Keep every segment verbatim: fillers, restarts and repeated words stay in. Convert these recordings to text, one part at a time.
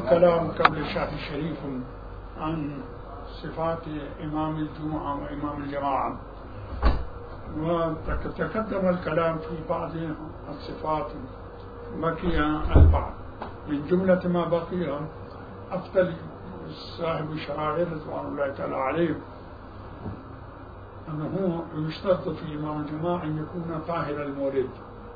الكلام قبل شهر شريف عن صفات إمام الجمعة وإمام الجماعة، وتقدم الكلام في بعض الصفات، بقي البعض. من جملة ما بقي أفضل صاحب الشرائع رضوان الله تعالى عليه أنه يشترط في إمام الجماعة أن يكون طاهر المولد،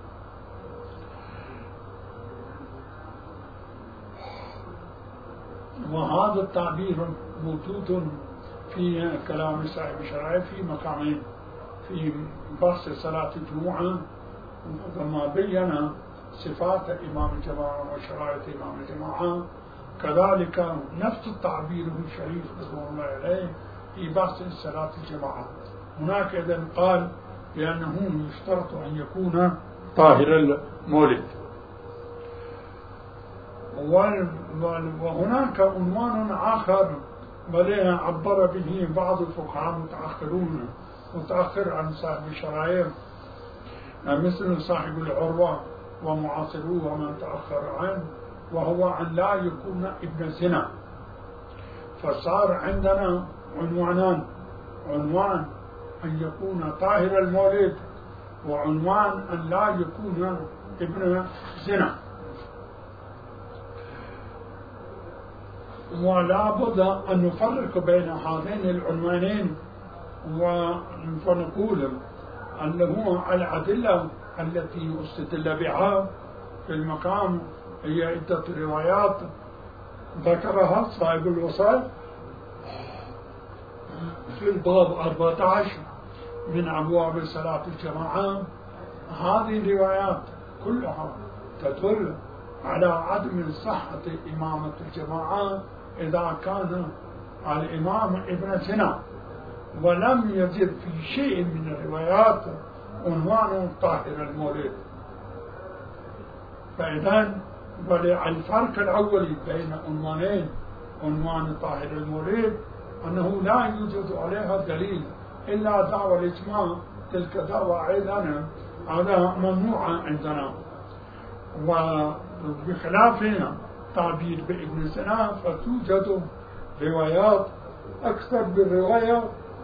وهذا التعبير موجود في كلام صاحب الشرائع في مقامين: في بحث صلاة الجمعة وما بين صفات إمام الجماعة وشرائع إمام الجماعة، كذلك نفس التعبير الشريف رضوان الله عليه في بحث صلاة الجماعة. هناك إذن قال بأنه يشترط أن يكون طاهر المولد. وهناك عنوان آخر بل عبر به بعض الفقهاء المتأخرون متأخر عن صاحب الشرائع مثل صاحب العروة ومعاصروه ومن تأخر عنه، وهو أن لا يكون ابن زنا. فصار عندنا عنوانان: عنوان أن يكون طاهر المولد، وعنوان أن لا يكون ابن زنا. ولا بد أن نفرق بين هذين العنوانين ونقول أنه الأدلة التي استدل بها في المقام هي عدة روايات ذكرها صاحب الوصال في الباب أربعة عشر من أبواب صلاة الجماعة. هذه الروايات كلها تدل على عدم صحة إمامة الجماعة إذا كان الإمام ابن زنا، ولم يزد في شيء من الروايات عنوان طاهر المولد. فإذن الفرق الأول بين عنوانين: عنوان طاهر المولد أنه لا يوجد عليها دليل إلا دعوى الإجماع، تلك دعوى أيضا هذا ممنوع عندنا. وبخلاف تعبير بابن زنا فتوجد روايات أكثر بالرواية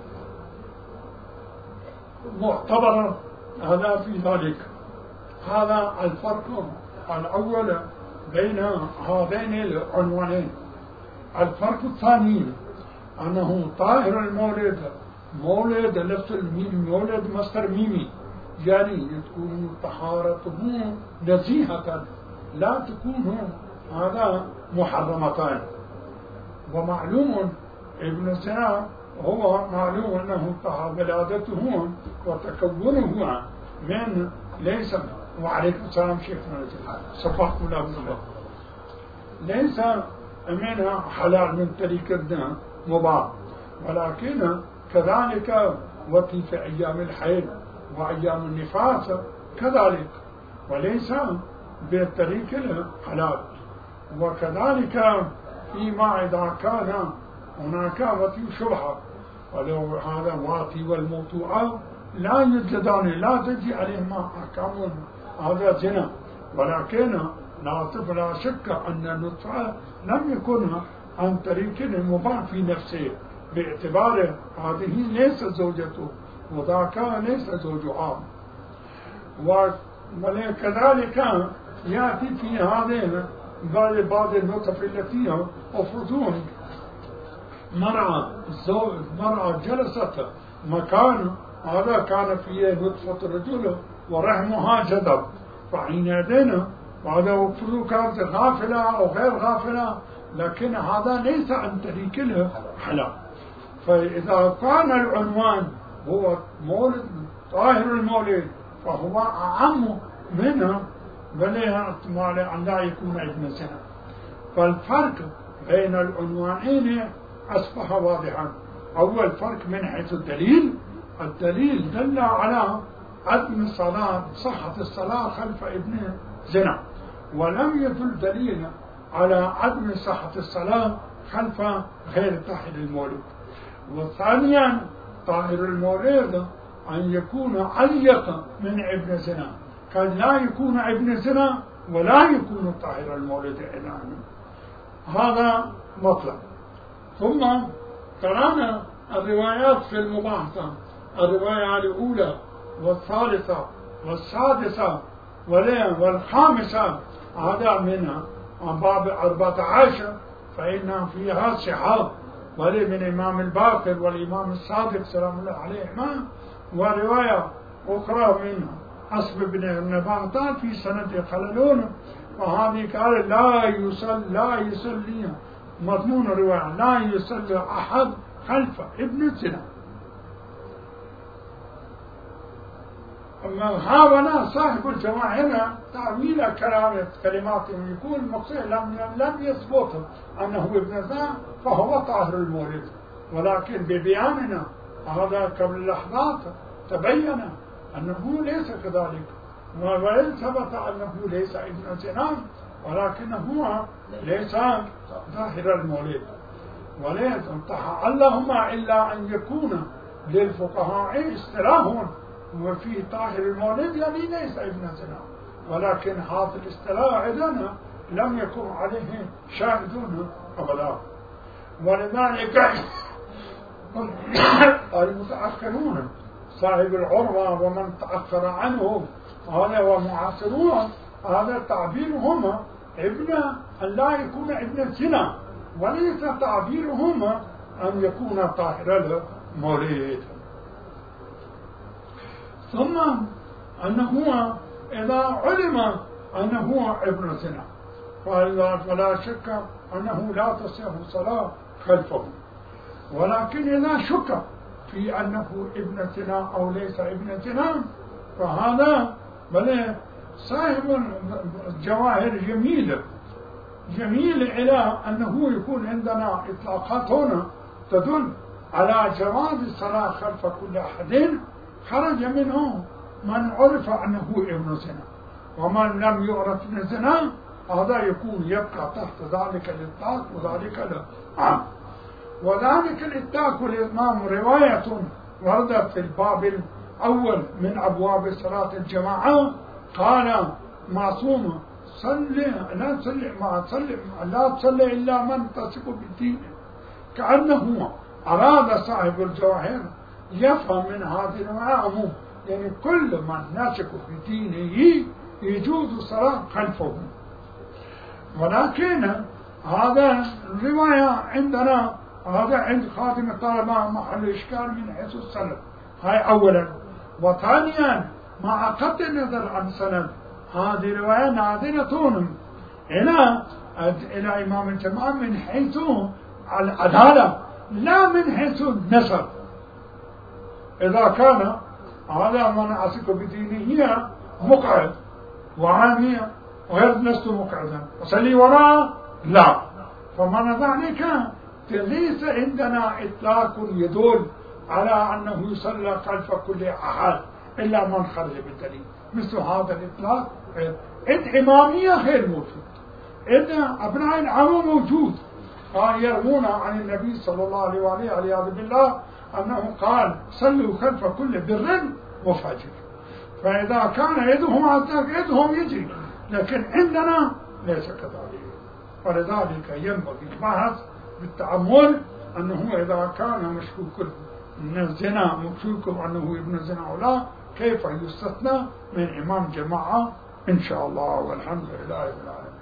معتبرة هذا في ذلك. هذا الفرق الأول بين هذين العنوانين. الفرق الثاني أنه طاهر المولد مولد لفظ الميم مولد مصدر ميمي، يعني تكون طهارته نزيهة لا تكون هذا محرمتان. ومعلوم ابن سنا هو معلوم أنه ولادته وتكونه من ليس وعليكم السلام شيخنا صفحكم الله بالله ليس منها حلال من طريق مباح، ولكن كذلك وفي في أيام الحيض وأيام النفاس كذلك، وليس بالطريق الحلال. وكذلك فيما إذا كان هناك وفي شبهة، ولو هذا واتي والموضوع لا يوجدان لا تجي عليهما أحكام هذا زنا، ولكن لا لا شك أن النطفة لم يكن عن طريق المباح في نفسه، باعتبار هذه ليس زوجته وذاك ليس زوجها. وكذلك يأتي في هذه بعض النطف التي أفرضون مرأة مرأة جلست مكان هذا كان فيه نطفة رجل ورحمها جذب، فحينئذ وهذا أفرض كانت غافلة أو غير غافلة، لكن هذا ليس عن طريق الحلال. فإذا كان العنوان هو مولد طاهر المولد فهو أعم منه بل احتمال أن لا يكون ابن زنا. فالفرق بين العنوانين أصبح واضحا. أول فرق من حيث الدليل، الدليل دل على عدم الصلاة صحة الصلاة خلف ابن زنا، ولم يدل دليل على عدم صحة الصلاة خلف غير طاهر المولد. وثانيا طاهر المولد أن يكون عليق من ابن زنا، كان لا يكون ابن زنا ولا يكون طاهر المولد إلهي. هذا مطلق. ثم قرأنا الروايات في المباحثة، الرواية الأولى والثالثة والسادسة والخامسة، هذا منها عن باب أربعة عشر فإن فيها صحة، ولي من الإمام الباقر والإمام الصادق سلام الله عليهما، ورواية أخرى منها حسب بن بغداد في سند خللون، وهذه قال لا يصلي لا يصلي مضمون الرواية لا يصلي أحد خلف ابن الزنا. أما حاول صاحب الجواهر تعويل كلام كلماتهم، يقول المقصود لم لم يثبت أنه ابن الزنا فهو طاهر المولد، ولكن ببياننا هذا قبل لحظات تبين أنه ليس كذلك، وإن ثبت أنه ليس ابن زنا ولكنه ليس طاهر المولد. وليس اللهم إلا أن يكون للفقهاء اصطلاح وفي طاهر المولد يعني ليس ابن زنا، ولكن هذا الاصطلاح عندنا لم يكن عليه شاهدون أبدا. ولذلك المتأخرون صاحب العروة ومن تأخر عنه هذا ومعاصرون هذا تعبيرهم ابن أن لا يكون ابن الزنا، وليس تعبيرهم أن يكون طاهر المولد. ثم أنه إذا علم أنه ابن زنا فلا شك أنه لا تصح صلاة خلفه، ولكن إذا شك في أنه ابن زنا أو ليس ابن زنا فهذا بل صاحب الجواهر جميل جميل إلى أنه يكون عندنا إطلاقات هنا تدل على جواز الصلاة خلف كل أحد خرج منه من عرف أنه ابن زنا، ومن لم يعرف ابن زنا هذا يكون يبقى تحت ذلك الإطلاق وذلك العام. وذلك الإطلاق والإتمام رواية وردت في الباب الأول من أبواب صلاة الجماعة، قال معصوم صلي لا تصلي ما تصلي لا تصلي إلا من تثق بالدين، كأنه أراد صاحب الجواهر يفهم من هذه الرواية يعني كل من نثق بدينه يجوز الصلاة خلفه. ولكن هذا الرواية عندنا هذا عند خاتم الطلبة محل إشكال من حيث السند، هاي أولا. وثانيا مع قطع النظر عن سند هذه الرواية نادرة إلى إلى إمام الجماعة من حيث العدالة لا من حيث النسب. إذا كان هذا من أثق بدينه مقعد وعامية وغير لست مقعدا وصلي وراء لا، فمن ذلك ليس عندنا إطلاق يدل على أنه يصلى خلف كل أحد إلا من خرج بالدليل. مثل هذا الإطلاق إذ إمامية غير موجود، إذ أبناء العام موجود. يروون عن النبي صلى الله عليه وآله والعياذ بالله أنه قال صلوا خلف كل بر وفاجر، فإذا كان يدهم عتاق يدهم يجري، لكن عندنا ليس كذلك. ولذلك ينبغي البحث بالتأمل أنه إذا كان مشكوك من الزنا مشكوك أنه ابن الزنا أو لا كيف يستثنى من إمام جماعة إن شاء الله، والحمد لله رب العالمين.